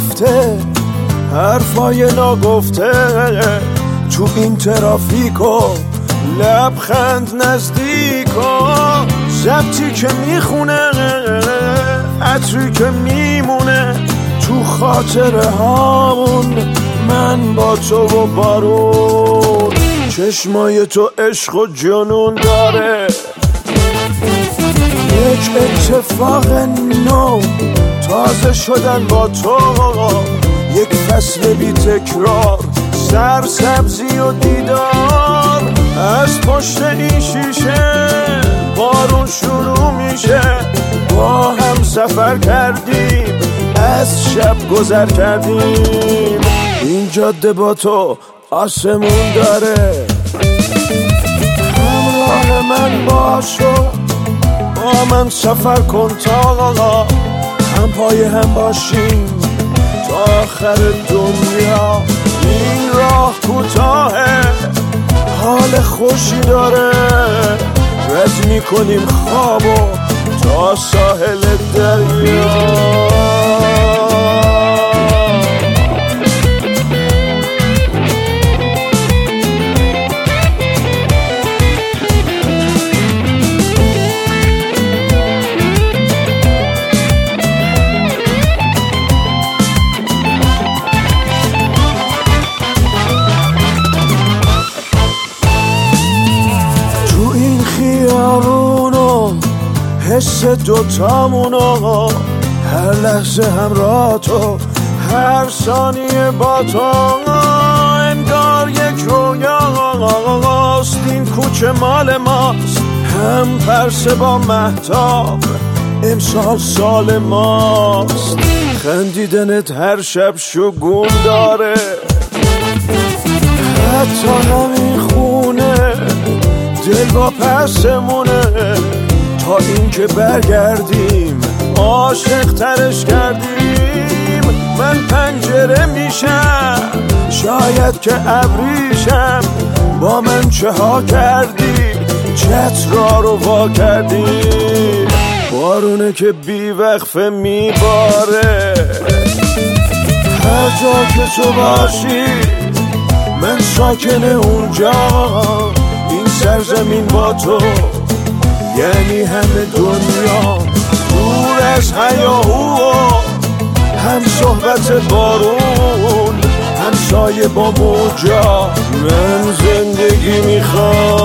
رفته حرفای ناگفته تو این ترافیکو لبخند نزدیکا ضبطی که میخونه عطری که میمونه تو خاطره هامون من با تو و بارون چشمای تو عشق و جنون داره یک اتفاق نو تازه شدن با تو یک فصل بی تکرار سرسبزی و دیدار از پشت این شیشه بارون شروع میشه با هم سفر کردیم از شب گذر کردیم این جاده با تو آسمون داره همراه من باشو با من سفر کن تا هم پای هم باشیم تا آخر دنیا این راه کوتاهه حال خوشی داره رد میکنیم خوابو تا ساحل دریا خیارونو حس دوتامونو هر لحظه همراه تو هر ثانیه با تو انگار یک رویاست این کوچه مال ماست هم پرسه با مهتاب امسال سال ماست خندیدنت هر شب شگون داره حتی همین خونه دل با پسمونه تا اینکه برگردیم عاشق ترش کردیم من پنجره میشم شاید که ابریشم با من چه ها کردی چترا رو وا کردی بارونه که بی وقفه میباره هر جا که تو باشی من ساکن اونجا سرزمین با تو یعنی همه دنیا دور از هیاهو هم صحبت بارون هم سایه با موجا من زندگی میخوام